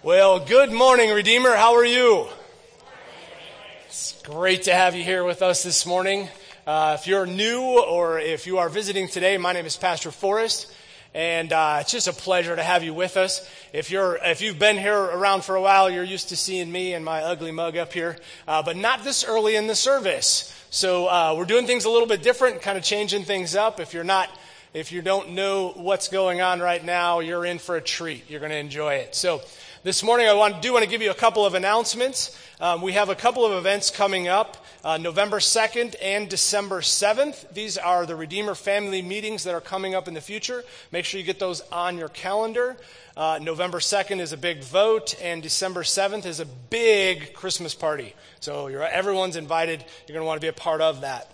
Well, good morning, Redeemer. How are you? It's great to have you here with us this morning. If you're new or if you are visiting today, my name is Pastor Forrest, and it's just a pleasure to have you with us. If you've been here around for a while, you're used to seeing me and my ugly mug up here, but not this early in the service. So we're doing things a little bit different, kind of changing things up. If you don't know what's going on right now, you're in for a treat. You're going to enjoy it. So this morning, I want to give you a couple of announcements. We have a couple of events coming up, November 2nd and December 7th. These are the Redeemer family meetings that are coming up in the future. Make sure you get those on your calendar. November 2nd is a big vote, and December 7th is a big Christmas party. So everyone's invited. You're going to want to be a part of that.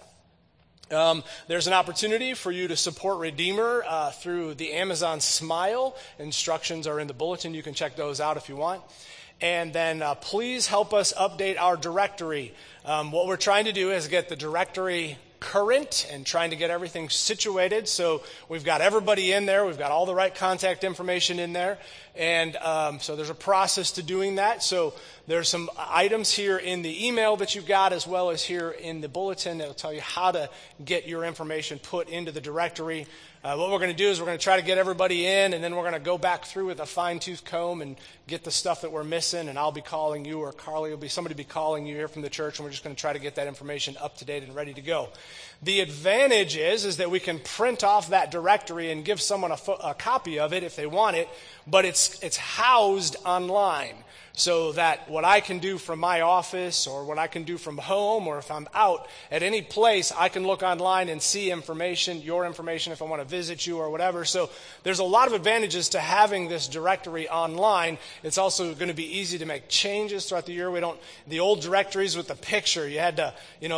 There's an opportunity for you to support Redeemer through the Amazon Smile. Instructions are in the bulletin. You can check those out if you want. And then please help us update our directory. What we're trying to do is get the directory current and trying to get everything situated. So we've got everybody in there. We've got all the right contact information in there. And so there's a process to doing that. So there's some items here in the email that you got as well as here in the bulletin that will tell you how to get your information put into the directory. What we're going to do is we're going to try to get everybody in, and then we're going to go back through with a fine-tooth comb and get the stuff that we're missing, and I'll be calling you, or Carly will be, somebody be calling you here from the church, and we're just going to try to get that information up to date and ready to go. The advantage is that we can print off that directory and give someone a copy of it if they want it, but it's housed online. So that what I can do from my office or what I can do from home or if I'm out at any place, I can look online and see information, your information if I want to visit you or whatever. So there's a lot of advantages to having this directory online. It's also going to be easy to make changes throughout the year. The old directories with the picture, you had to,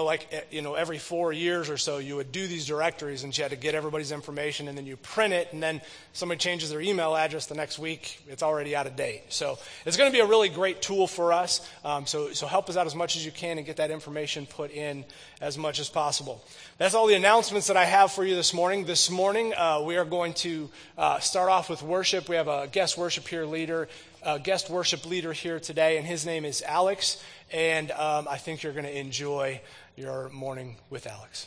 every 4 years or so, you would do these directories and you had to get everybody's information and then you print it and then somebody changes their email address the next week, it's already out of date. So it's going to be a really great tool for us. So help us out as much as you can and get that information put in as much as possible. That's all the announcements that I have for you this morning. This morning, we are going to start off with worship. We have a guest worship leader here today, and his name is Alex. And I think you're going to enjoy your morning with Alex.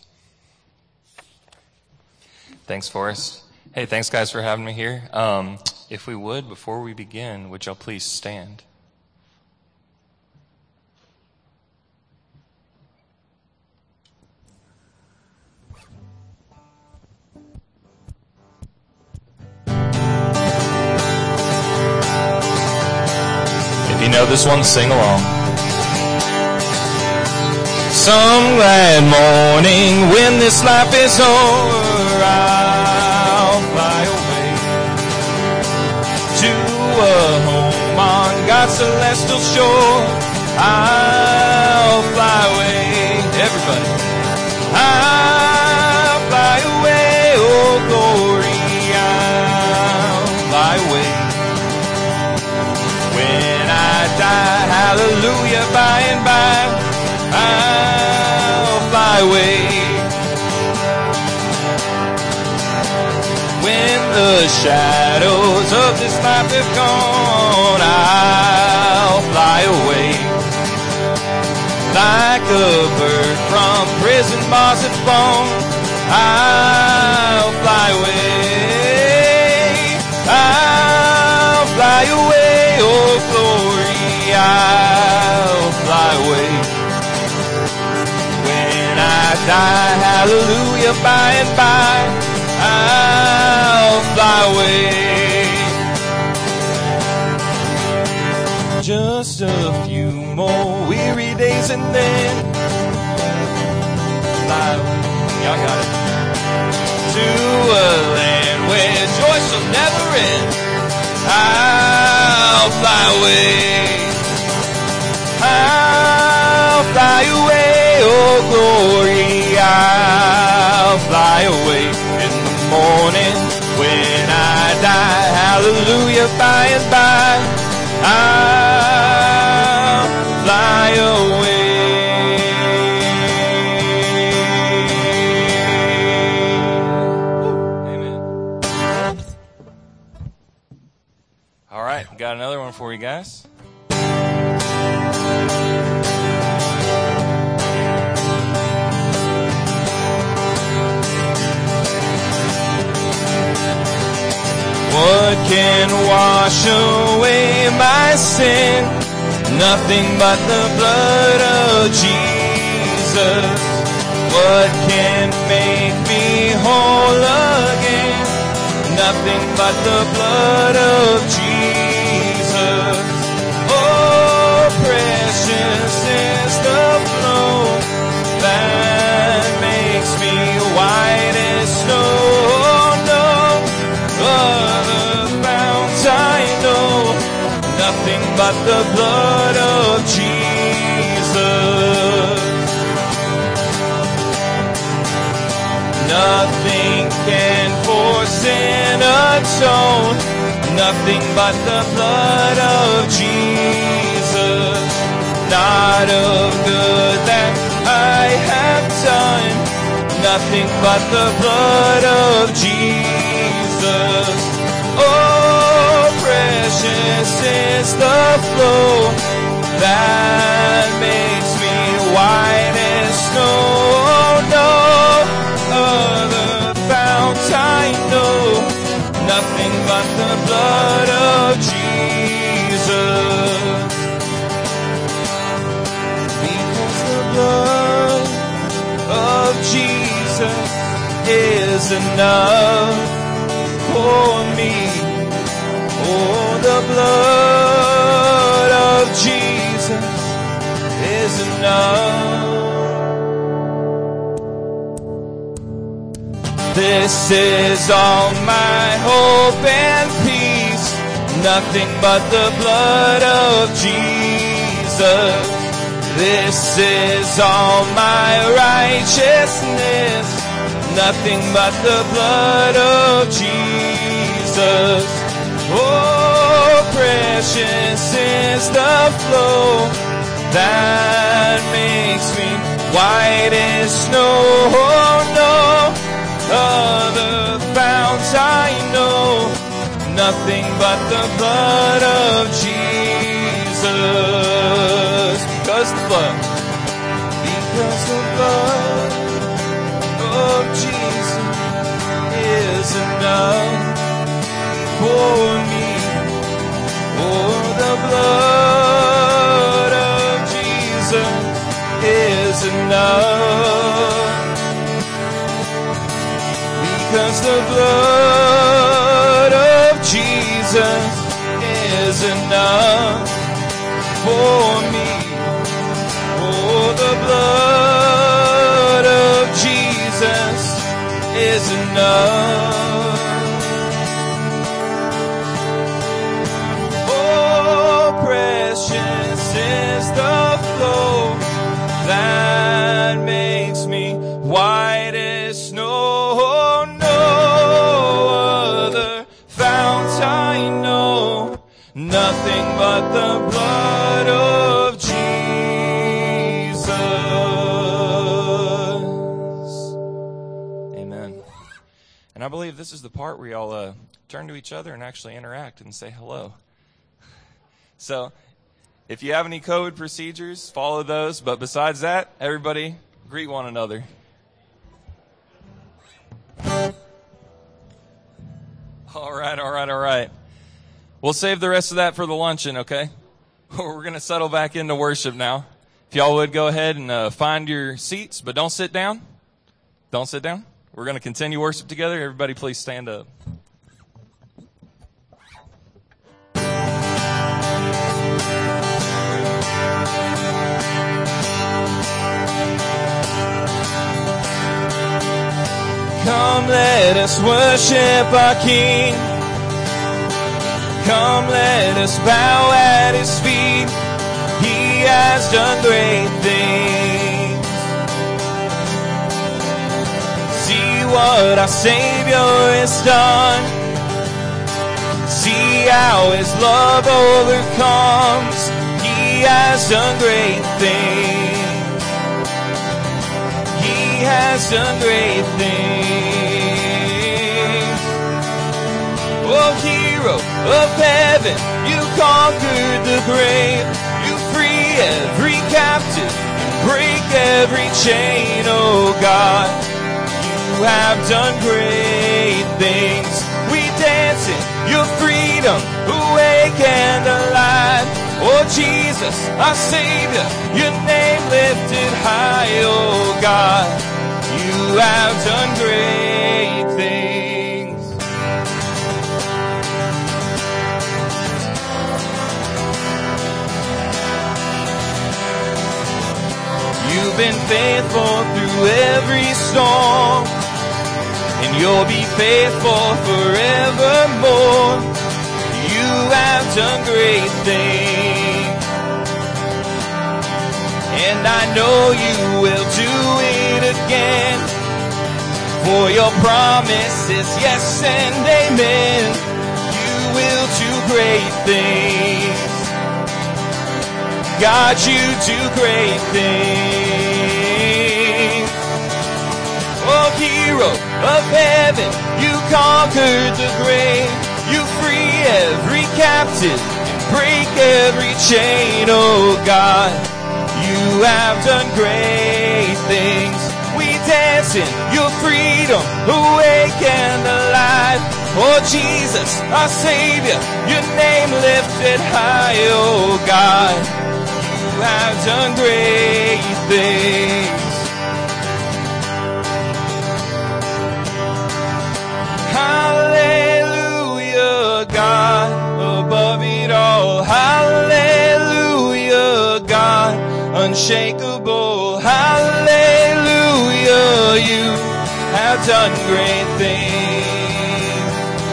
Thanks, Forrest. Hey, thanks, guys, for having me here. If we would, before we begin, would y'all please stand? If you know this one, sing along. Some glad morning when this life is over, I'll fly away to a home on God's celestial shore. I'll fly away, everybody. I'll fly away, oh glory, I'll fly away. When I die, hallelujah, by and by, I'll fly away. When the shadows of this life have gone, I'll fly away. Like a bird from prison bars have flown, I'll fly away. I'll fly away, oh glory, I'll fly away. When I die, hallelujah, by and by, I'll fly away. Just a few more weary days and then fly away. Y'all got it. To a land where joy shall never end, I'll fly away. I'll fly away, oh glory, I'll fly away. In the morning when I die, hallelujah, by and by, I'll fly away. Amen. All right, we got another one. one for you guys. What can wash away my sin? Nothing but the blood of Jesus. What can make me whole again? Nothing but the blood of Jesus. Oh, precious is the flow that makes me white as snow. I know nothing but the blood of Jesus. Nothing can for sin atone, nothing but the blood of Jesus. Not of good that I have done, nothing but the blood of Jesus. Oh, precious is the flow that makes me white as snow. No other fount I know, nothing but the blood of Jesus. Because the blood of Jesus is enough for me. Oh, the blood of Jesus is enough. This is all my hope and peace, nothing but the blood of Jesus. This is all my righteousness, nothing but the blood of Jesus. Oh, precious is the flow that makes me white as snow. No other fount I know, nothing but the blood of Jesus. Because the blood of Jesus is enough for me. Oh, the blood of Jesus is enough. Because the blood of Jesus is enough for me. Oh, the blood of Jesus is enough. Precious is the flow that makes me white as snow. No other fount I know, nothing but the blood of Jesus. Amen. And I believe this is the part where y'all turn to each other and actually interact and say hello. So, if you have any COVID procedures, follow those. But besides that, everybody greet one another. All right. We'll save the rest of that for the luncheon, okay? We're going to settle back into worship now. If y'all would go ahead and find your seats, but don't sit down. Don't sit down. We're going to continue worship together. Everybody please stand up. Come, let us worship our King. Come, let us bow at His feet. He has done great things. See what our Savior has done. See how His love overcomes. He has done great things. He has done great things. Oh, He hero of heaven, you conquered the grave. You free every captive, break every chain, oh God. You have done great things. We dance in your freedom, awake and alive. Oh Jesus, our Savior, your name lifted high, oh God. You have done great things. You've been faithful through every storm, and you'll be faithful forevermore. You have done great things, and I know you will do it again. For your promise is yes and amen. You will do great things. God, you do great things. Oh, hero of heaven, you conquered the grave. You free every captive and break every chain, oh God. You have done great things. We dance in your freedom, awake and alive. Oh Jesus, our Savior, your name lifted high, oh God. You have done great things. Hallelujah, God, above it all. Hallelujah, God, unshakable. Hallelujah, you have done great things.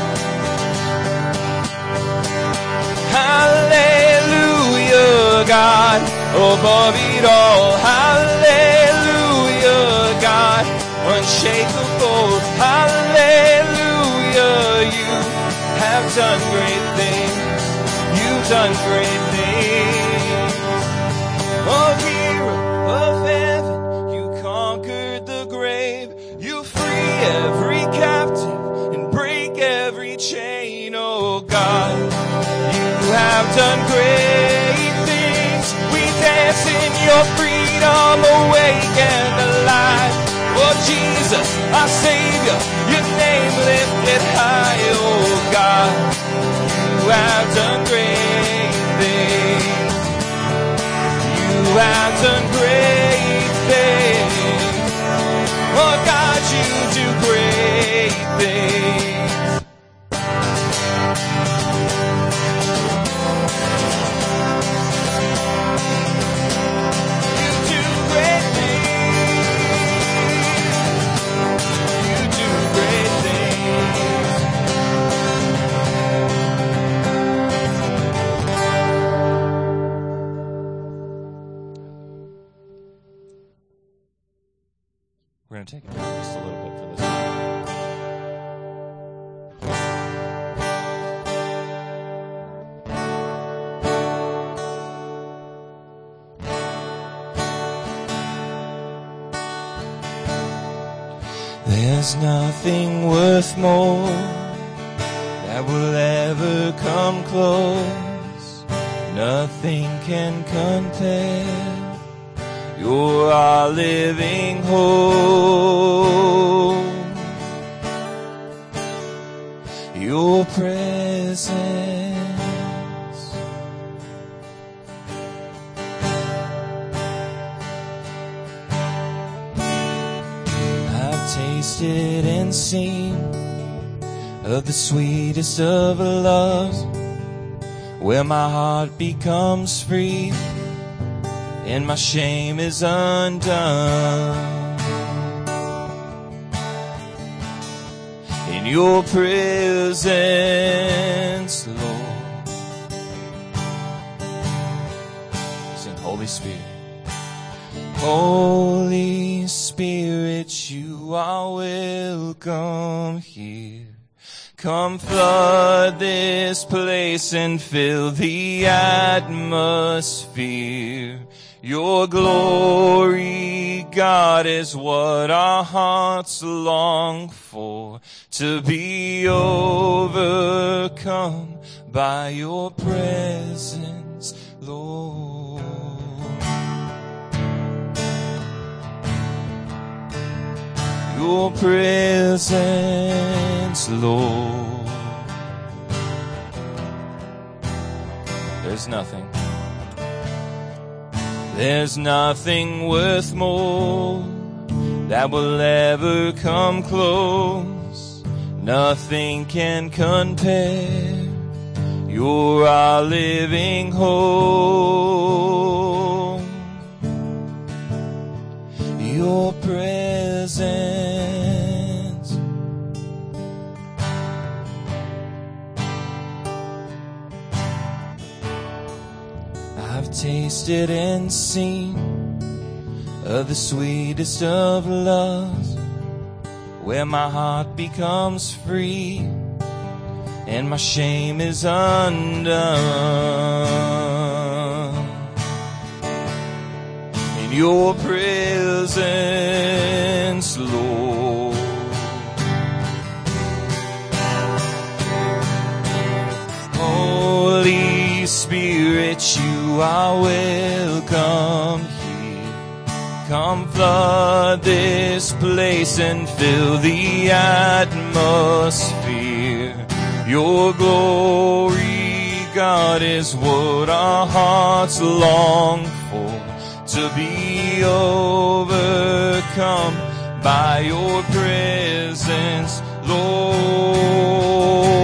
Hallelujah, God, above it all. Hallelujah, God, unshakable. Hallelujah, you have done great things. You've done great things. Oh, hero of heaven, you conquered the grave. You free every captive and break every chain, oh God. You have done great things. We dance in your freedom, awake and alive. Oh Jesus, our Savior, your name lifted high, oh God. You have done great things. You have done great things. Oh God, you do great things. We're going to take it down just a little bit for this one. There's nothing worth more that will ever come close. Nothing can compare. You're our living hope. Your presence I've tasted and seen of the sweetest of loves, where my heart becomes free and my shame is undone. In your presence, Lord. Sing, Holy Spirit. Holy Spirit, you are welcome here. Come flood this place and fill the atmosphere. Your glory, God, is what our hearts long for, to be overcome by your presence, Lord. Your presence, Lord. There's nothing worth more that will ever come close. Nothing can compare. You're our living hope. Your presence. I've tasted and seen of the sweetest of loves, where my heart becomes free and my shame is undone. In your presence, Lord. Holy Spirit, you are welcome here. Come flood this place and fill the atmosphere. Your glory, God, is what our hearts long for, to be overcome by your presence, Lord.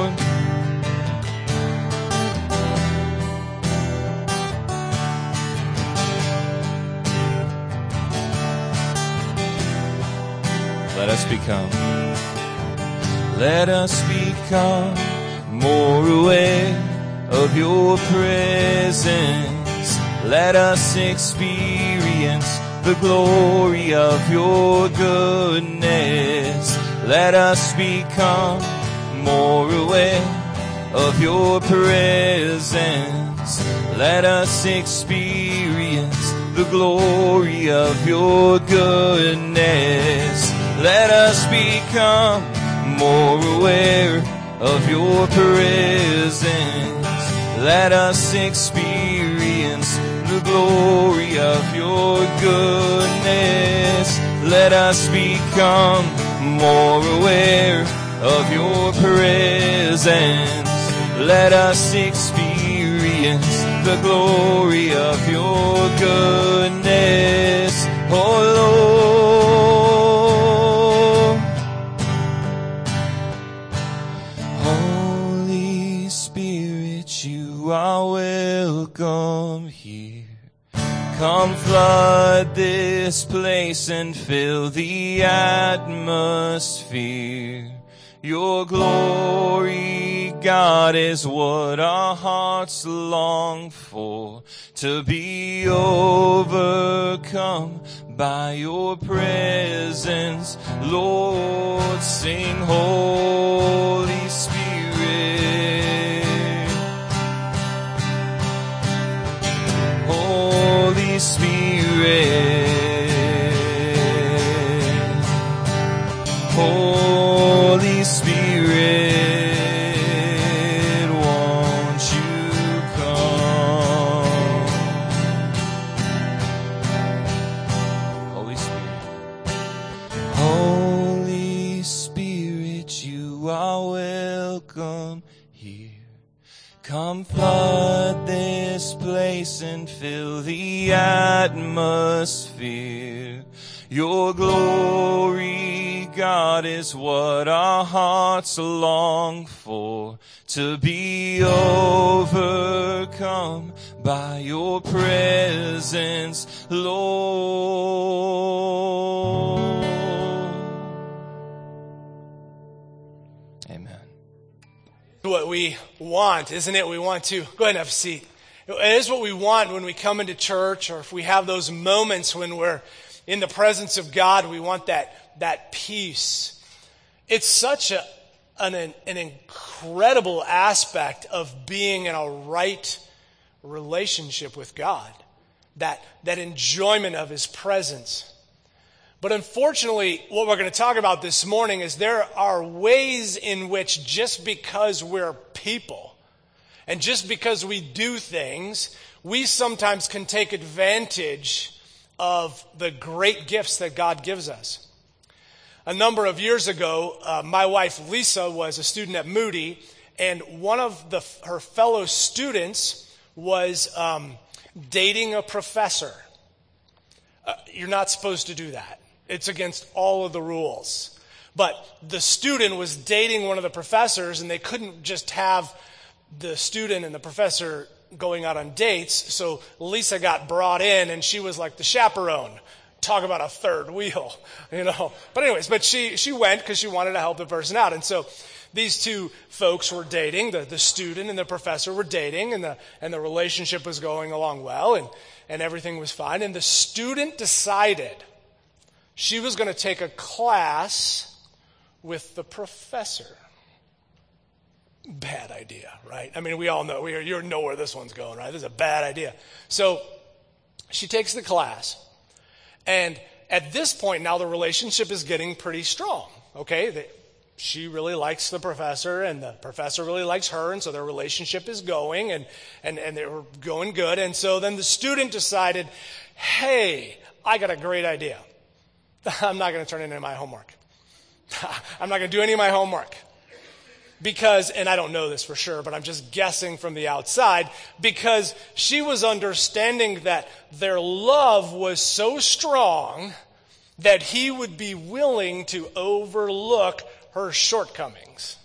Let us become more aware of your presence. Let us experience the glory of your goodness. Let us become more aware of your presence. Let us experience the glory of your goodness. Let us become more aware of your presence. Let us experience the glory of your goodness. Let us become more aware of your presence. Let us experience the glory of your goodness, oh Lord. Holy Spirit, you are welcome here. Come flood this place and fill the atmosphere. Your glory, God, is what our hearts long for, to be overcome by your presence. Lord, sing Holy Spirit. Holy Spirit. Holy Spirit, won't you come? Holy Spirit. Holy Spirit, you are welcome here. Come flood this place and fill the atmosphere. Your glory, God, is what our hearts long for, to be overcome by your presence, Lord. Amen. What we want, isn't it? We want to, go ahead and have a seat. It is what we want when we come into church, or if we have those moments when we're in the presence of God. We want that peace. It's such an incredible aspect of being in a right relationship with God. that enjoyment of his presence. But unfortunately, what we're going to talk about this morning is there are ways in which just because we're people and just because we do things, we sometimes can take advantage of the great gifts that God gives us. A number of years ago, my wife Lisa was a student at Moody, and one of her fellow students was dating a professor. You're not supposed to do that. It's against all of the rules. But the student was dating one of the professors, and they couldn't just have the student and the professor going out on dates, so Lisa got brought in, and she was like the chaperone. Talk about a third wheel, But anyways, she went because she wanted to help the person out. And so these two folks were dating, the student and the professor were dating, and the relationship was going along well, and everything was fine. And the student decided she was going to take a class with the professor. Bad idea, right? I mean, we all know, you know where this one's going, right? This is a bad idea. So she takes the class. And at this point now, the relationship is getting pretty strong, okay? She really likes the professor, and the professor really likes her, and so their relationship is going, and they were going good. And so then the student decided, hey, I got a great idea. I'm not going to turn in any of my homework. I'm not going to do any of my homework. Because, and I don't know this for sure, but I'm just guessing from the outside, because she was understanding that their love was so strong that he would be willing to overlook her shortcomings.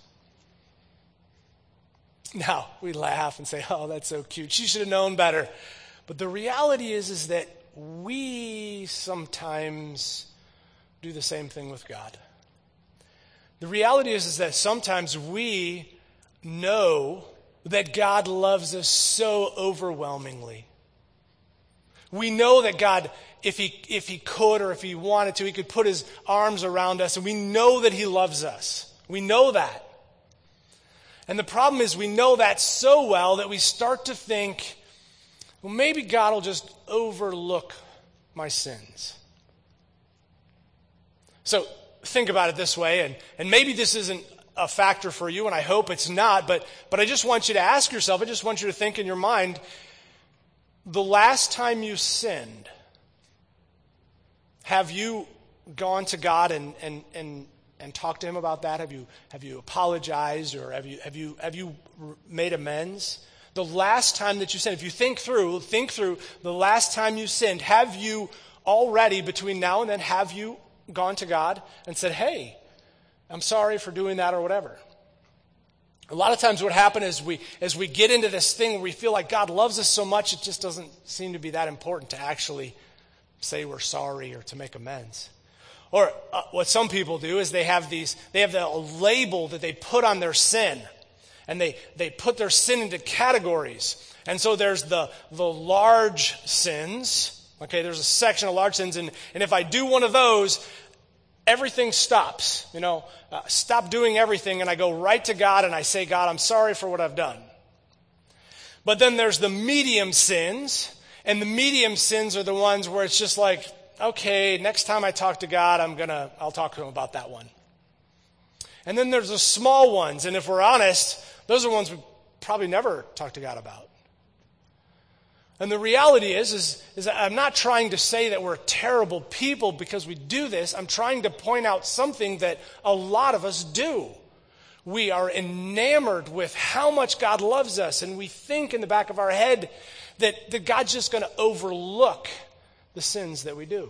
Now, we laugh and say, oh, that's so cute. She should have known better. But the reality is that we sometimes do the same thing with God. The reality is that sometimes we know that God loves us so overwhelmingly. We know that God, if he could or if he wanted to, he could put his arms around us, and we know that he loves us. We know that. And the problem is we know that so well that we start to think, well, maybe God will just overlook my sins. So think about it this way, and maybe this isn't a factor for you, and I hope it's not, but I just want you to ask yourself, I just want you to think in your mind, the last time you sinned, have you gone to God and talked to him about that? Have you apologized, or have you made amends? The last time that you sinned, if you think through the last time you sinned, have you already, between now and then, have you gone to God and said, hey, I'm sorry for doing that or whatever? A lot of times what happens is as we get into this thing where we feel like God loves us so much, it just doesn't seem to be that important to actually say we're sorry or to make amends. Or what some people do is they have the label that they put on their sin, and they put their sin into categories. And so there's the large sins. Okay, there's a section of large sins, and if I do one of those, everything stops. Stop doing everything, and I go right to God, and I say, God, I'm sorry for what I've done. But then there's the medium sins, and the medium sins are the ones where it's just like, okay, next time I talk to God, I'll talk to him about that one. And then there's the small ones, and if we're honest, those are ones we probably never talk to God about. And the reality is I'm not trying to say that we're terrible people because we do this. I'm trying to point out something that a lot of us do. We are enamored with how much God loves us, and we think in the back of our head that God's just going to overlook the sins that we do.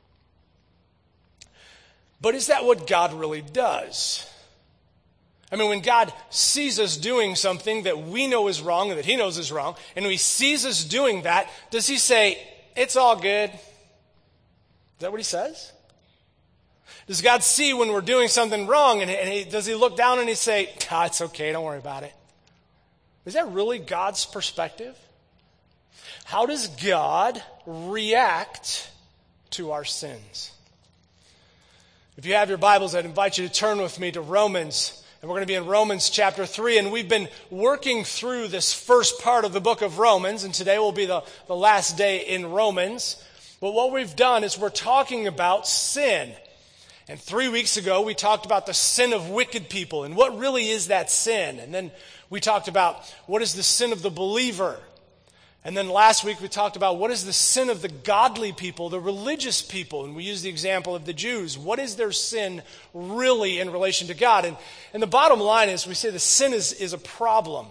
But is that what God really does? I mean, when God sees us doing something that we know is wrong and that he knows is wrong, and he sees us doing that, does he say, it's all good? Is that what he says? Does God see when we're doing something wrong, and does he look down and he say, it's okay, don't worry about it? Is that really God's perspective? How does God react to our sins? If you have your Bibles, I'd invite you to turn with me to Romans And we're going to be in Romans chapter 3, and we've been working through this first part of the book of Romans, and today will be the last day in Romans. But what we've done is we're talking about sin. And 3 weeks ago, we talked about the sin of wicked people, and what really is that sin? And then we talked about what is the sin of the believer. And then last week we talked about what is the sin of the godly people, the religious people, and we used the example of the Jews. What is their sin really in relation to God? And the bottom line is we say the sin is a problem.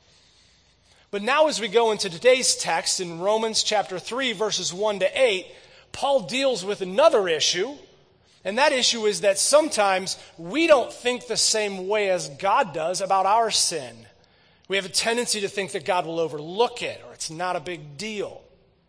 But now as we go into today's text in Romans chapter 3, verses 1 to 8, Paul deals with another issue, and that issue is that sometimes we don't think the same way as God does about our sin. We have a tendency to think that God will overlook it, or it's not a big deal.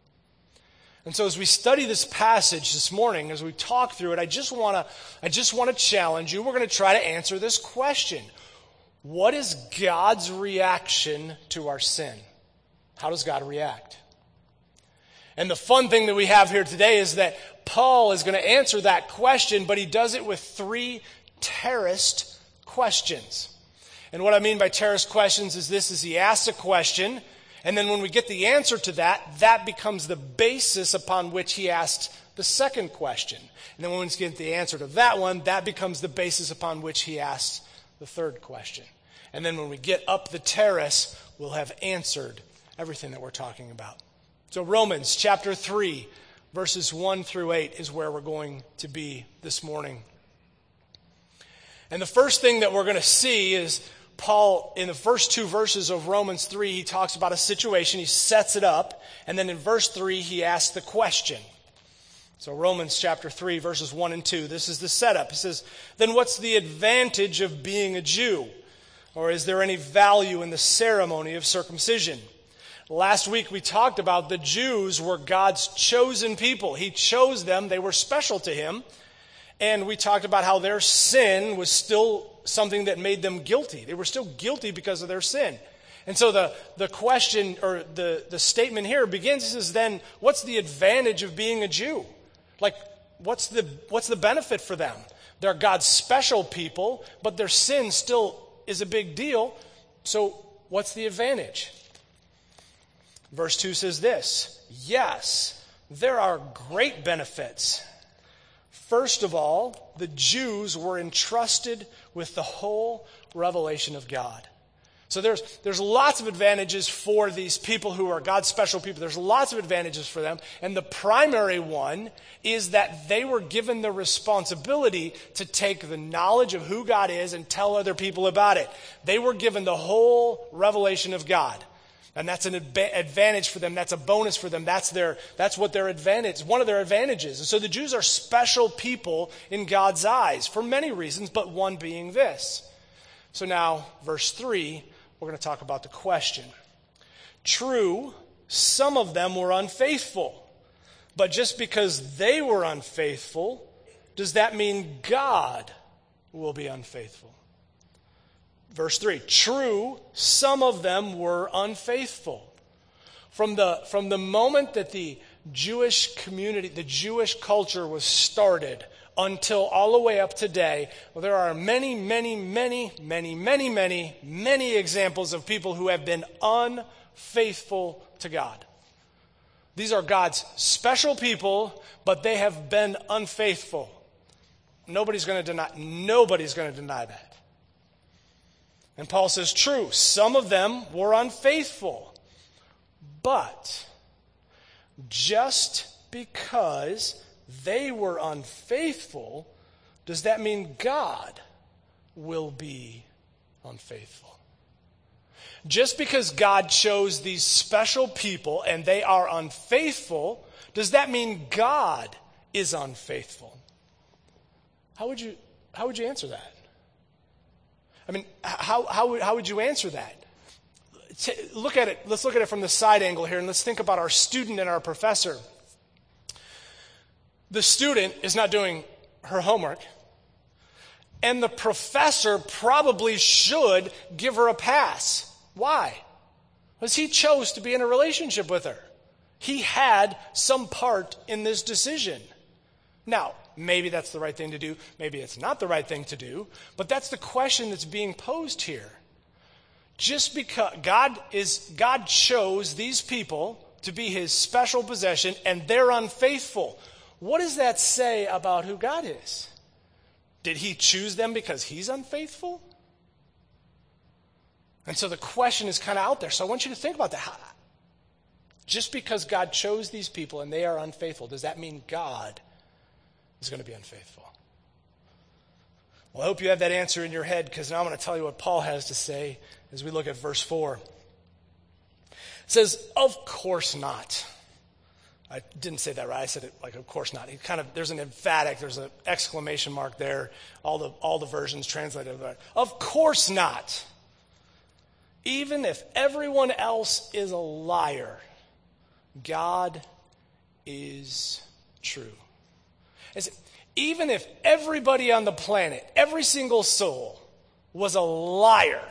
And so as we study this passage this morning, as we talk through it, I just want to challenge you. We're going to try to answer this question. What is God's reaction to our sin? How does God react? And the fun thing that we have here today is that Paul is going to answer that question, but he does it with 3 terrorist questions. And what I mean by terrorist questions is this, is he asks a question, and then when we get the answer to that, that becomes the basis upon which he asked the second question. And then when we get the answer to that one, that becomes the basis upon which he asked the third question. And then when we get up the terrace, we'll have answered everything that we're talking about. So Romans chapter 3, verses 1 through 8 is where we're going to be this morning. And the first thing that we're going to see is Paul, in the first 2 verses of Romans 3, he talks about a situation, he sets it up, and then in verse 3, he asks the question. So Romans chapter 3, verses 1 and 2, this is the setup. He says, then what's the advantage of being a Jew? Or is there any value in the ceremony of circumcision? Last week we talked about the Jews were God's chosen people. He chose them, they were special to him. And we talked about how their sin was still something that made them guilty. They were still guilty because of their sin. And so the question, or the statement here begins, is then, what's the advantage of being a Jew? Like, what's the benefit for them? They're God's special people, but their sin still is a big deal. So what's the advantage? Verse 2 says this, yes, there are great benefits. First of all, the Jews were entrusted with the whole revelation of God. So there's lots of advantages for these people who are God's special people. There's lots of advantages for them. And the primary one is that they were given the responsibility to take the knowledge of who God is and tell other people about it. They were given the whole revelation of God. And that's an advantage for them. That's a bonus for them. That's what their advantage, one of their advantages. And so the Jews are special people in God's eyes for many reasons, but one being this. So now, verse 3, we're going to talk about the question. True, some of them were unfaithful. But just because they were unfaithful, does that mean God will be unfaithful? Verse 3, true, some of them were unfaithful. From the moment that the Jewish community, the Jewish culture was started until all the way up today, well, there are many examples of people who have been unfaithful to God. These are God's special people, but they have been unfaithful. Nobody's going to deny that. And Paul says, true, some of them were unfaithful. But just because they were unfaithful, does that mean God will be unfaithful? Just because God chose these special people and they are unfaithful, does that mean God is unfaithful? How would you answer that? I mean, how would you answer that? Look at it. Let's look at it from the side angle here, and let's think about our student and our professor. The student is not doing her homework, and the professor probably should give her a pass. Why? Because he chose to be in a relationship with her. He had some part in this decision. Now, Maybe that's the right thing to do. Maybe it's not the right thing to do. But that's the question that's being posed here. Just because God chose these people to be his special possession and they're unfaithful. What does that say about who God is? Did he choose them because he's unfaithful? And so the question is kind of out there. So I want you to think about that. Just because God chose these people and they are unfaithful, does that mean God is going to be unfaithful? Well, I hope you have that answer in your head, because now I'm going to tell you what Paul has to say as we look at verse 4. It says, of course not. I didn't say that right. I said it like, of course not. There's an emphatic, there's an exclamation mark there. All the versions translated that. Of course not. Even if everyone else is a liar, God is true. Even if everybody on the planet, every single soul, was a liar,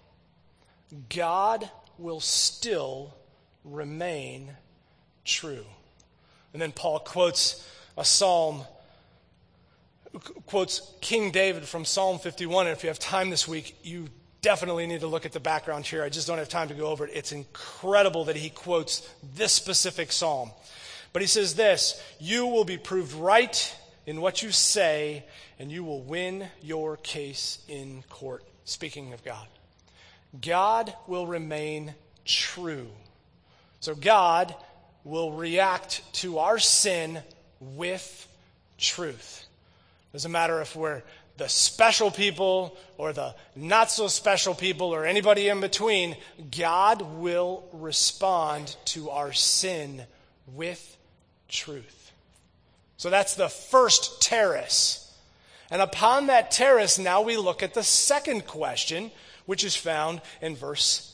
God will still remain true. And then Paul quotes a psalm, quotes King David from Psalm 51. And if you have time this week, you definitely need to look at the background here. I just don't have time to go over it. It's incredible that he quotes this specific psalm. But he says this, you will be proved right in what you say, and you will win your case in court. Speaking of God. God will remain true. So God will react to our sin with truth. Doesn't matter if we're the special people or the not so special people or anybody in between, God will respond to our sin with truth. So that's the first terrace. And upon that terrace, now we look at the second question, which is found in verse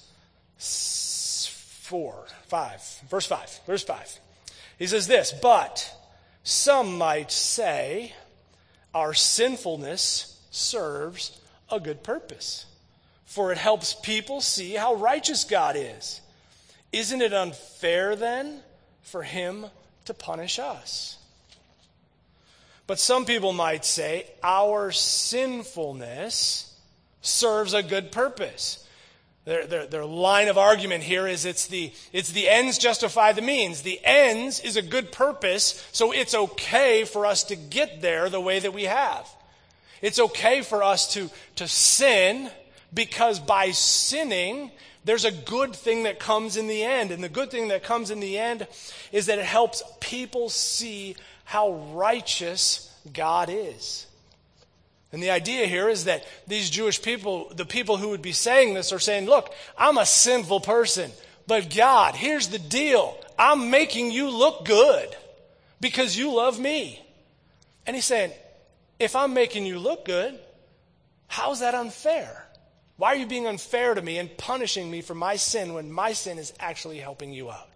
5. He says this, but some might say our sinfulness serves a good purpose, for it helps people see how righteous God is. Isn't it unfair then for him to punish us? But some people might say our sinfulness serves a good purpose. Their line of argument here is it's the ends justify the means. The ends is a good purpose, so it's okay for us to get there the way that we have. It's okay for us to sin, because by sinning, there's a good thing that comes in the end. And the good thing that comes in the end is that it helps people see how righteous God is. And the idea here is that these Jewish people, the people who would be saying this, are saying, look, I'm a sinful person, but God, here's the deal. I'm making you look good because you love me. And he's saying, if I'm making you look good, how's that unfair? Why are you being unfair to me and punishing me for my sin when my sin is actually helping you out?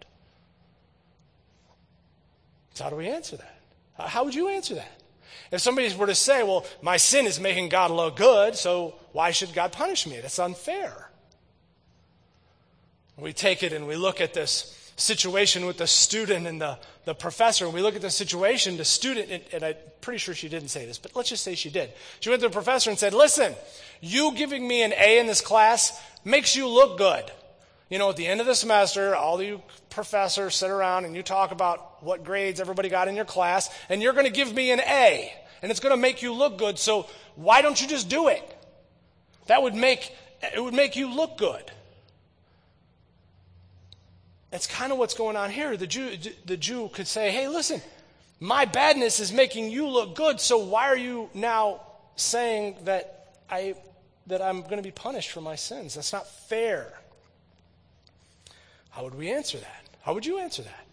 So how do we answer that? How would you answer that? If somebody were to say, well, my sin is making God look good, so why should God punish me? That's unfair. We take it and we look at this situation with the student and the professor, and we look at the situation, the student, and I'm pretty sure she didn't say this, but let's just say she did. She went to the professor and said, listen, you giving me an A in this class makes you look good. You know, at the end of the semester, all you professors sit around and you talk about what grades everybody got in your class, and you're going to give me an A, and it's going to make you look good, so why don't you just do it? It would make you look good. That's kind of what's going on here. The Jew could say, hey, listen, my badness is making you look good, so why are you now saying that I'm going to be punished for my sins? That's not fair. How would we answer that? How would you answer that?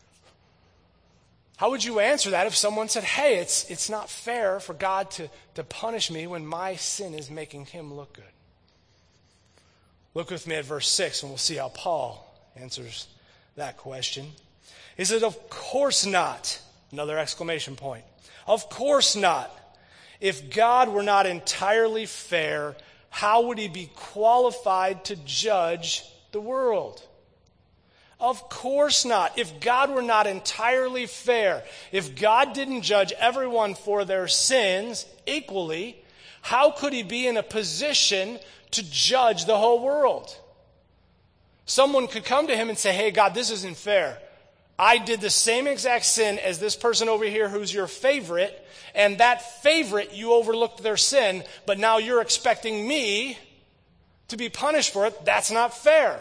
How would you answer that if someone said, hey, it's not fair for God to punish me when my sin is making him look good? Look with me at verse 6 and we'll see how Paul answers that question. He said, of course not. Another exclamation point. Of course not. If God were not entirely fair, how would he be qualified to judge the world? Of course not. If God were not entirely fair, if God didn't judge everyone for their sins equally, how could he be in a position to judge the whole world? Someone could come to him and say, hey, God, this isn't fair. I did the same exact sin as this person over here who's your favorite, and that favorite, you overlooked their sin, but now you're expecting me to be punished for it. That's not fair.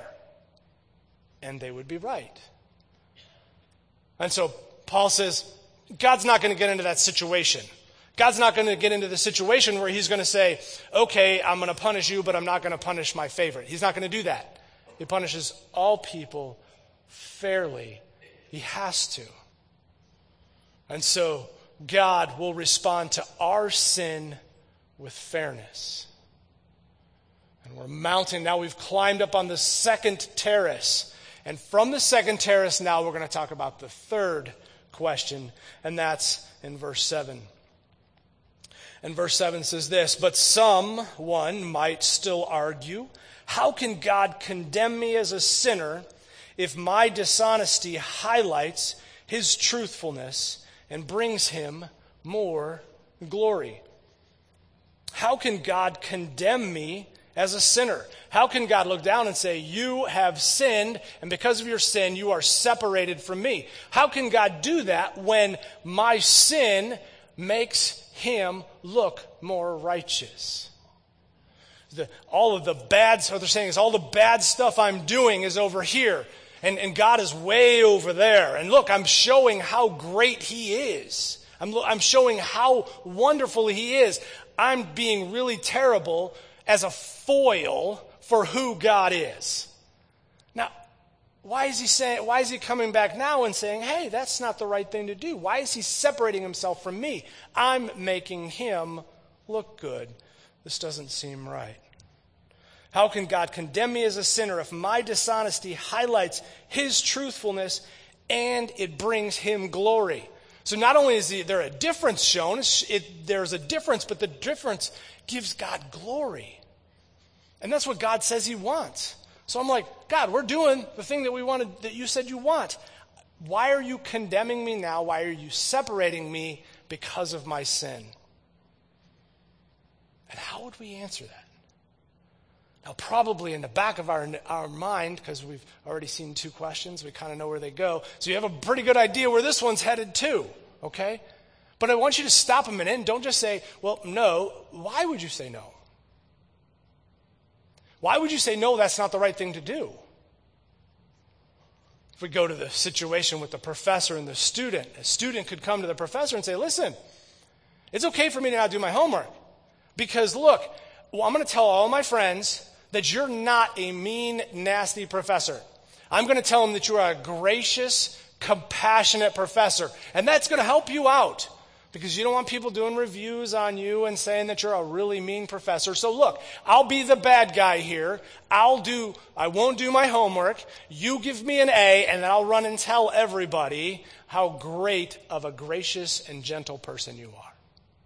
And they would be right. And so Paul says, God's not going to get into that situation. God's not going to get into the situation where he's going to say, okay, I'm going to punish you, but I'm not going to punish my favorite. He's not going to do that. He punishes all people fairly. He has to. And so God will respond to our sin with fairness. And we're mounting. Now we've climbed up on the second terrace. And from the second terrace now we're going to talk about the third question. And that's in verse 7. And verse 7 says this, but someone might still argue, how can God condemn me as a sinner if my dishonesty highlights his truthfulness and brings him more glory? How can God condemn me as a sinner? How can God look down and say, you have sinned, and because of your sin, you are separated from me? How can God do that when my sin makes him look more righteous? All the bad stuff I'm doing is over here, and God is way over there. And look, I'm showing how great he is. I'm showing how wonderful he is. I'm being really terrible as a foil for who God is. Now, why is he coming back now and saying, hey, that's not the right thing to do? Why is he separating himself from me? I'm making him look good. This doesn't seem right. How can God condemn me as a sinner if my dishonesty highlights his truthfulness and it brings him glory? So not only is there a difference shown, there's a difference, but the difference gives God glory. And that's what God says he wants. So I'm like, God, we're doing the thing that we wanted, that you said you want. Why are you condemning me now? Why are you separating me because of my sin? And how would we answer that? Now, probably in the back of our mind, because we've already seen two questions, we kind of know where they go. So you have a pretty good idea where this one's headed to, okay? But I want you to stop a minute and don't just say, well, no. Why would you say no? Why would you say, no, that's not the right thing to do? If we go to the situation with the professor and the student, a student could come to the professor and say, listen, it's okay for me to not do my homework. Because look, I'm going to tell all my friends that you're not a mean, nasty professor. I'm going to tell them that you are a gracious, compassionate professor. And that's going to help you out. Because you don't want people doing reviews on you and saying that you're a really mean professor. So look, I'll be the bad guy here. I won't do my homework. You give me an A, and then I'll run and tell everybody how great of a gracious and gentle person you are.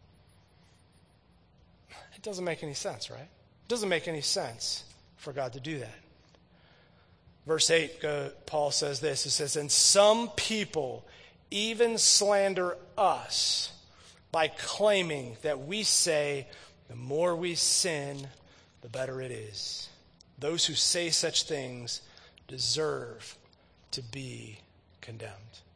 It doesn't make any sense, right? It doesn't make any sense for God to do that. Verse 8, Paul says this. He says, and some people even slander us by claiming that we say the more we sin, the better it is. Those who say such things deserve to be condemned.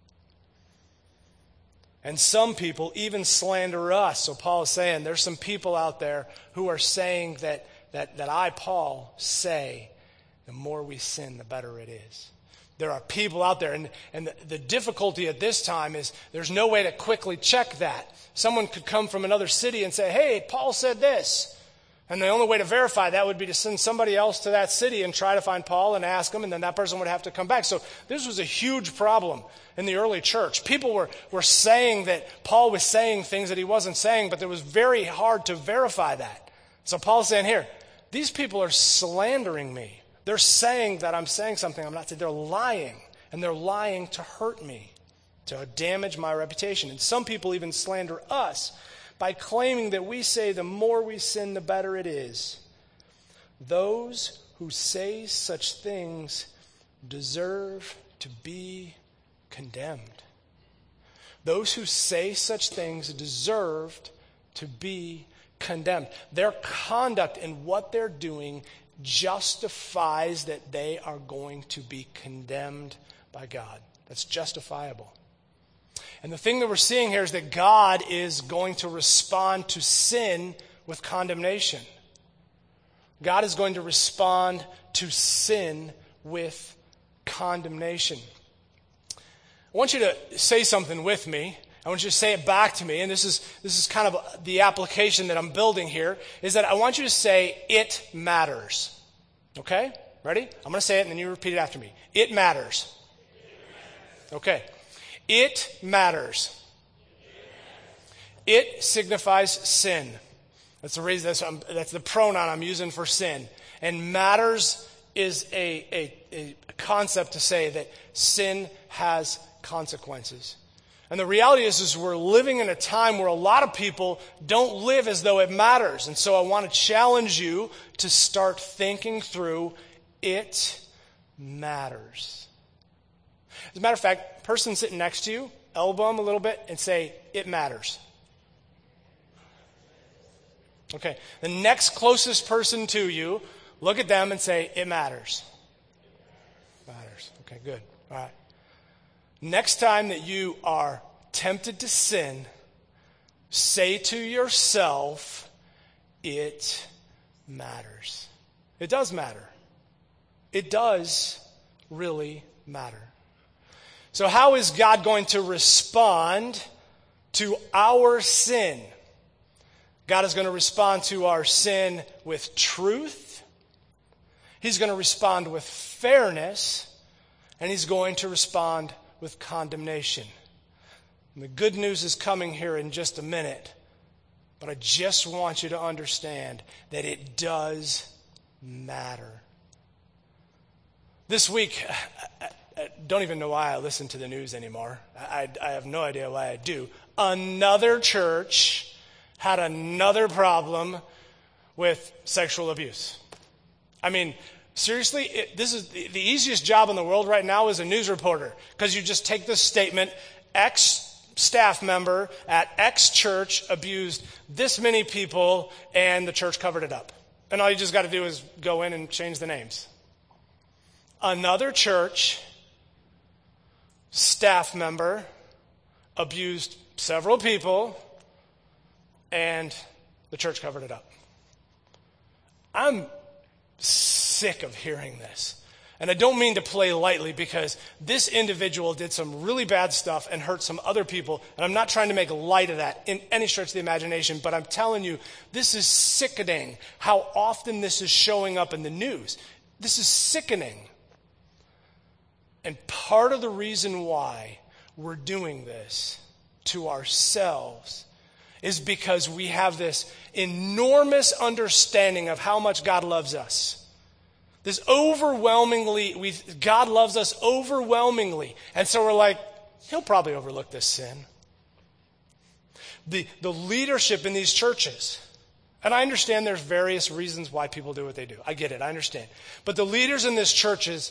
And some people even slander us. So Paul is saying there's some people out there who are saying that I, Paul, say the more we sin, the better it is. There are people out there, and the difficulty at this time is there's no way to quickly check that. Someone could come from another city and say, hey, Paul said this. And the only way to verify that would be to send somebody else to that city and try to find Paul and ask him, and then that person would have to come back. So this was a huge problem in the early church. People were saying that Paul was saying things that he wasn't saying, but it was very hard to verify that. So Paul's saying here, these people are slandering me. They're saying that I'm saying something I'm not saying. They're lying, and they're lying to hurt me, to damage my reputation. And some people even slander us by claiming that we say the more we sin, the better it is. Those who say such things deserve to be condemned. Those who say such things deserved to be condemned. Their conduct and what they're doing justifies that they are going to be condemned by God. That's justifiable. And the thing that we're seeing here is that God is going to respond to sin with condemnation. God is going to respond to sin with condemnation. I want you to say something with me. I want you to say it back to me. And this is kind of the application that I'm building here, is that I want you to say, it matters. Okay? Ready? I'm going to say it and then you repeat it after me. It matters. Okay. It matters. It signifies sin. That's the reason. That's the pronoun I'm using for sin. And matters is a concept to say that sin has consequences. And the reality is we're living in a time where a lot of people don't live as though it matters. And so I want to challenge you to start thinking through, it matters. As a matter of fact, person sitting next to you, elbow them a little bit and say, it matters. Okay, the next closest person to you, look at them and say, it matters. Matters. Okay, good. All right. Next time that you are tempted to sin, say to yourself, it matters. It does matter. It does really matter. So how is God going to respond to our sin? God is going to respond to our sin with truth. He's going to respond with fairness. And he's going to respond with condemnation. And the good news is coming here in just a minute. But I just want you to understand that it does matter. This week, I don't even know why I listen to the news anymore. I have no idea why I do. Another church had another problem with sexual abuse. I mean, seriously, this is the easiest job in the world right now is a news reporter, because you just take this statement, X staff member at X church abused this many people, and the church covered it up. And all you just got to do is go in and change the names. Another church staff member abused several people, and the church covered it up. I'm sick of hearing this. And I don't mean to play lightly, because this individual did some really bad stuff and hurt some other people. And I'm not trying to make light of that in any stretch of the imagination, but I'm telling you, this is sickening how often this is showing up in the news. This is sickening. And part of the reason why we're doing this to ourselves is because we have this enormous understanding of how much God loves us. This God loves us overwhelmingly. And so we're like, he'll probably overlook this sin. The leadership in these churches, and I understand there's various reasons why people do what they do. I get it, I understand. But the leaders in these churches,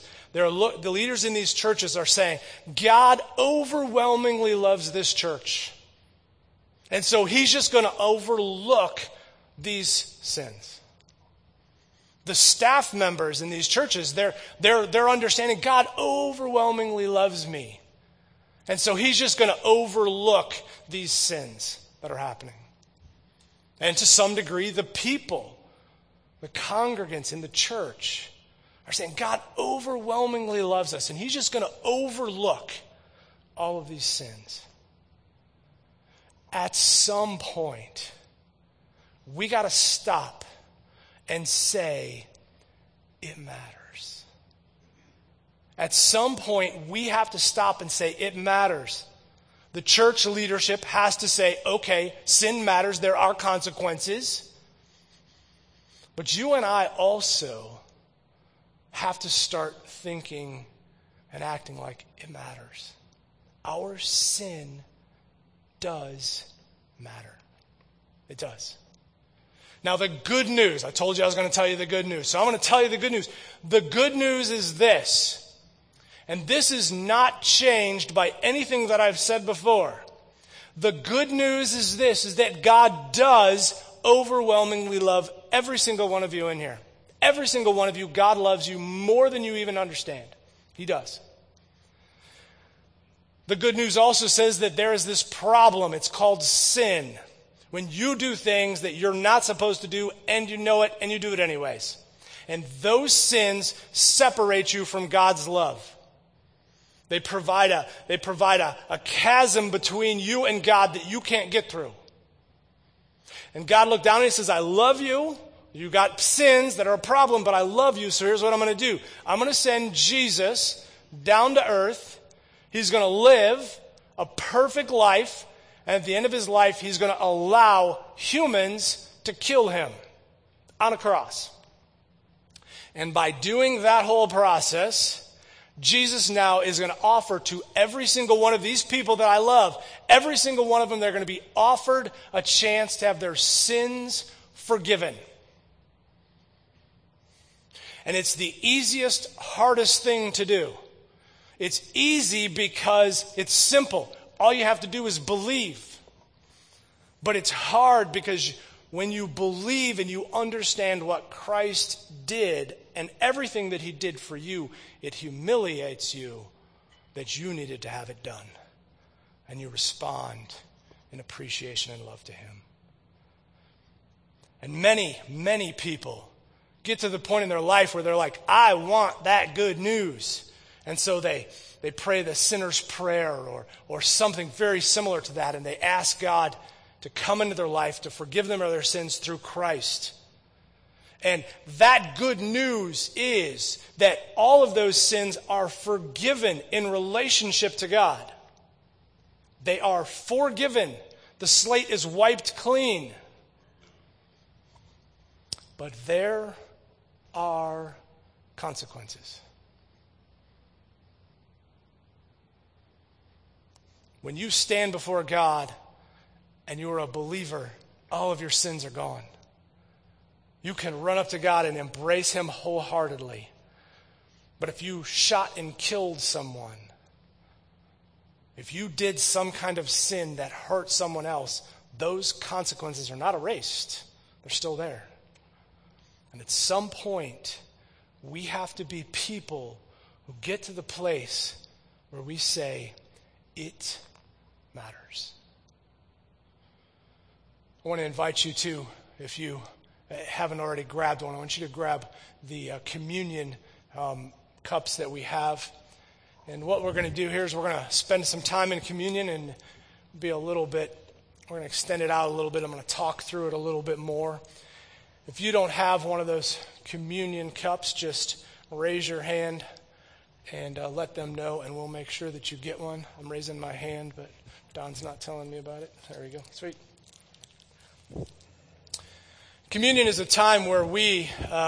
are saying, God overwhelmingly loves this church. And so he's just going to overlook these sins. The staff members in these churches, they're understanding God overwhelmingly loves me. And so he's just going to overlook these sins that are happening. And to some degree, the people, the congregants in the church are saying God overwhelmingly loves us, and he's just going to overlook all of these sins. At some point, we got to stop and say, it matters. At some point, we have to stop and say, it matters. The church leadership has to say, okay, sin matters, there are consequences. But you and I also have to start thinking and acting like it matters. Our sin does matter. It does. Now, the good news, I told you I was going to tell you the good news. So I'm going to tell you the good news. The good news is this, And this is not changed by anything that I've said before. The good news is this, is that God does overwhelmingly love every single one of you in here. Every single one of you, God loves you more than you even understand. He does. The good news also says that there is this problem. It's called sin. When you do things that you're not supposed to do and you know it and you do it anyways. And those sins separate you from God's love. They provide a chasm between you and God that you can't get through. And God looked down and he says, I love you. You got sins that are a problem, but I love you, so here's what I'm going to do. I'm going to send Jesus down to earth. He's going to live a perfect life, and at the end of his life, he's going to allow humans to kill him on a cross. And by doing that whole process, Jesus now is going to offer to every single one of these people that I love, every single one of them, they're going to be offered a chance to have their sins forgiven. And it's the easiest, hardest thing to do. It's easy because it's simple. All you have to do is believe. But it's hard because when you believe and you understand what Christ did and everything that he did for you, it humiliates you that you needed to have it done. And you respond in appreciation and love to him. And many, many people get to the point in their life where they're like, I want that good news. And so they pray the sinner's prayer or something very similar to that, and they ask God to come into their life to forgive them of their sins through Christ. And that good news is that all of those sins are forgiven in relationship to God. They are forgiven. The slate is wiped clean. But there are consequences. When you stand before God and you are a believer, all of your sins are gone. You can run up to God and embrace him wholeheartedly. But if you shot and killed someone, if you did some kind of sin that hurt someone else, those consequences are not erased. They're still there. And at some point, we have to be people who get to the place where we say, it matters. I want to invite you to, if you haven't already grabbed one, I want you to grab the communion cups that we have. And what we're going to do here is we're going to spend some time in communion and be a little bit, we're going to extend it out a little bit. I'm going to talk through it a little bit more. If you don't have one of those communion cups, just raise your hand and let them know, and we'll make sure that you get one. I'm raising my hand, but Don's not telling me about it. There we go. Sweet. Communion is a time where we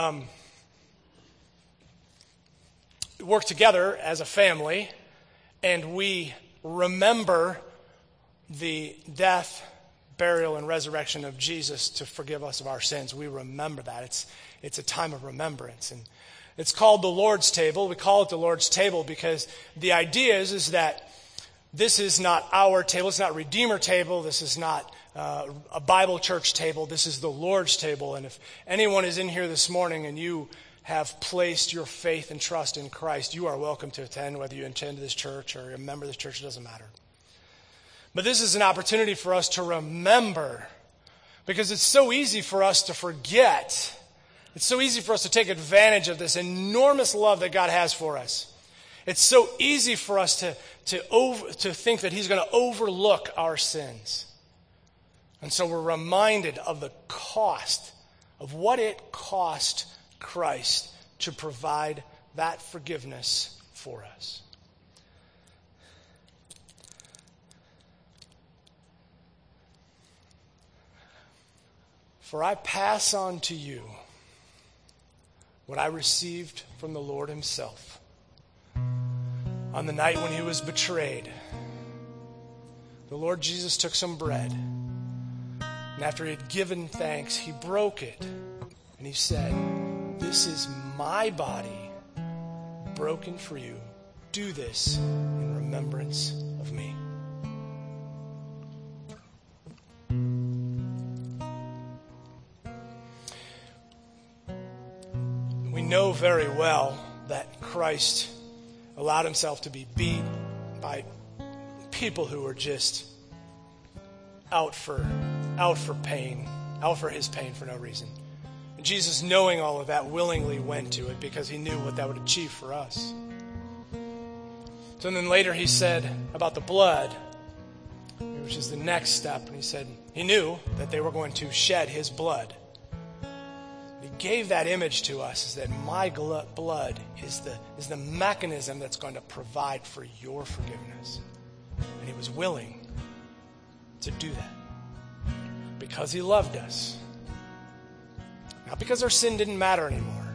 work together as a family, and we remember the death, burial, and resurrection of Jesus to forgive us of our sins. We remember that. It's a time of remembrance. And it's called the Lord's table. We call it the Lord's table because the idea is that this is not our table. It's not Redeemer table. This is not a Bible church table. This is the Lord's table. And if anyone is in here this morning and you have placed your faith and trust in Christ, you are welcome to attend, whether you attend this church or a member of this church, it doesn't matter. But this is an opportunity for us to remember, because it's so easy for us to forget. It's so easy for us to take advantage of this enormous love that God has for us. It's so easy for us to think that he's going to overlook our sins. And so we're reminded of the cost, of what it cost Christ to provide that forgiveness for us. For I pass on to you what I received from the Lord himself. On the night when he was betrayed, the Lord Jesus took some bread, and after he had given thanks, he broke it, and he said, "This is my body broken for you. do this in remembrance of me. We know very well that Christ allowed himself to be beat by people who were just out for pain, out for his pain for no reason. And Jesus, knowing all of that, willingly went to it because he knew what that would achieve for us. So then later he said about the blood, which is the next step, and he said he knew that they were going to shed his blood. He gave that image to us, is that my blood is the mechanism that's going to provide for your forgiveness. And he was willing to do that because he loved us. Not because our sin didn't matter anymore.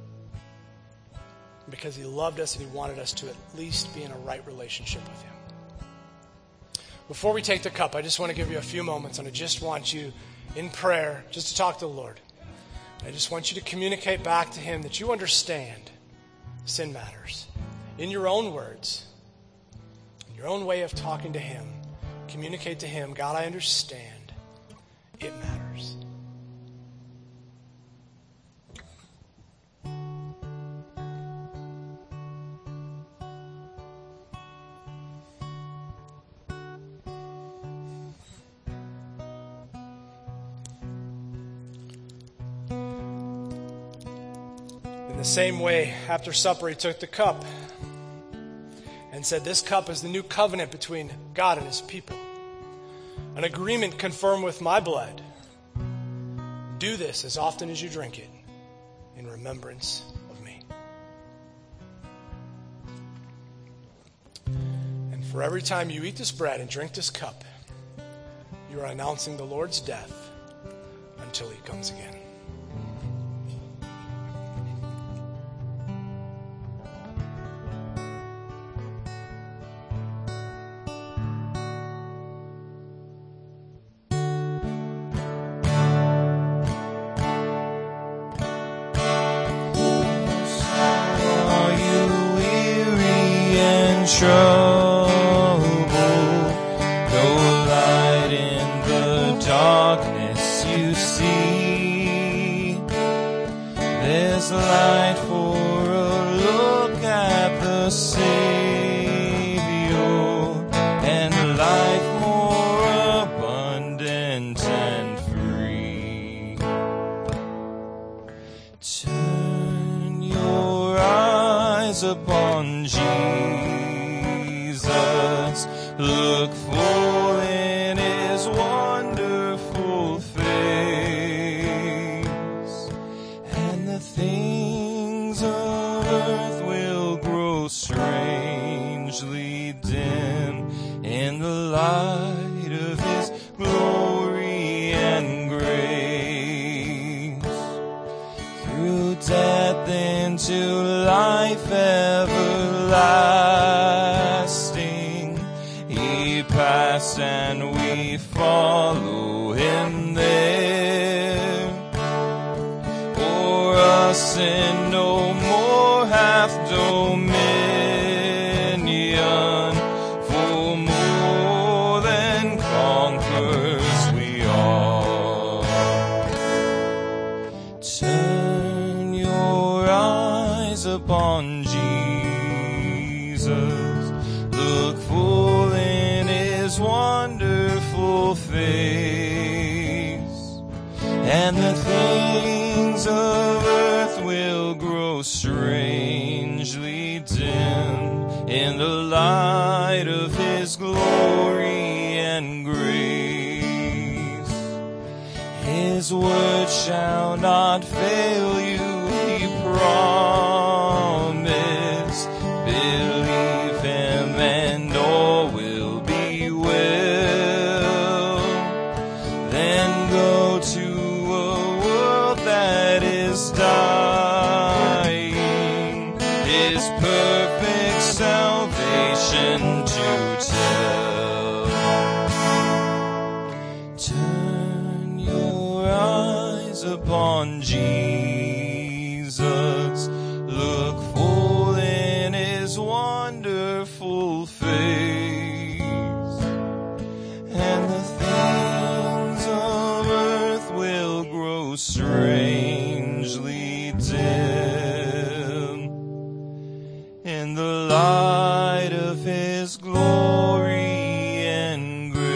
Because he loved us and he wanted us to at least be in a right relationship with him. Before we take the cup, I just want to give you a few moments, and I just want you in prayer just to talk to the Lord. I just want you to communicate back to him that you understand sin matters. In your own words, in your own way of talking to him, communicate to him, God, I understand. It matters. In the same way, after supper, he took the cup and said, this cup is the new covenant between God and his people, an agreement confirmed with my blood. Do this as often as you drink it in remembrance of me. And for every time you eat this bread and drink this cup, you are announcing the Lord's death until he comes again. Upon Jesus, look full in his wonderful face, and the things of earth will grow strangely dim in the light of his glory and grace. Through death into life everlasting, he passed and we follow him there. For us sin no more hath dominion, for more than conquerors we are. Turn your eyes upon Jesus, look full in his wonderful face, and the things of earth will grow strangely dim in the light of his glory and grace. His word shall not fail you, he promised. Believe him and all will be well. Then go to a world that is dying, his perfect salvation to tell. Turn your eyes upon Jesus, look full in his wonder glory and grace.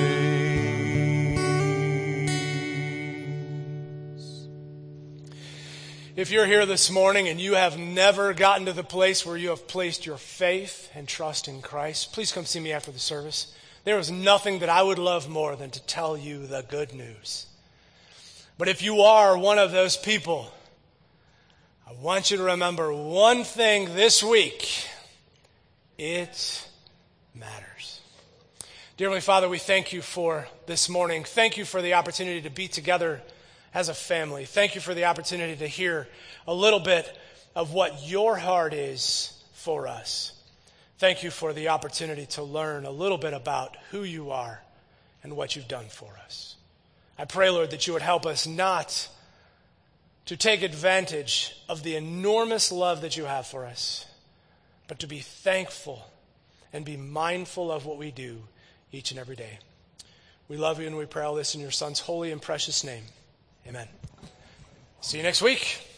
If you're here this morning and you have never gotten to the place where you have placed your faith and trust in Christ, please come see me after the service. There is nothing that I would love more than to tell you the good news. But if you are one of those people, I want you to remember one thing this week. It matters. Dear Heavenly Father, we thank you for this morning. Thank you for the opportunity to be together as a family. Thank you for the opportunity to hear a little bit of what your heart is for us. Thank you for the opportunity to learn a little bit about who you are and what you've done for us. I pray, Lord, that you would help us not to take advantage of the enormous love that you have for us, but to be thankful and be mindful of what we do each and every day. We love you and we pray all this in your Son's holy and precious name. Amen. See you next week.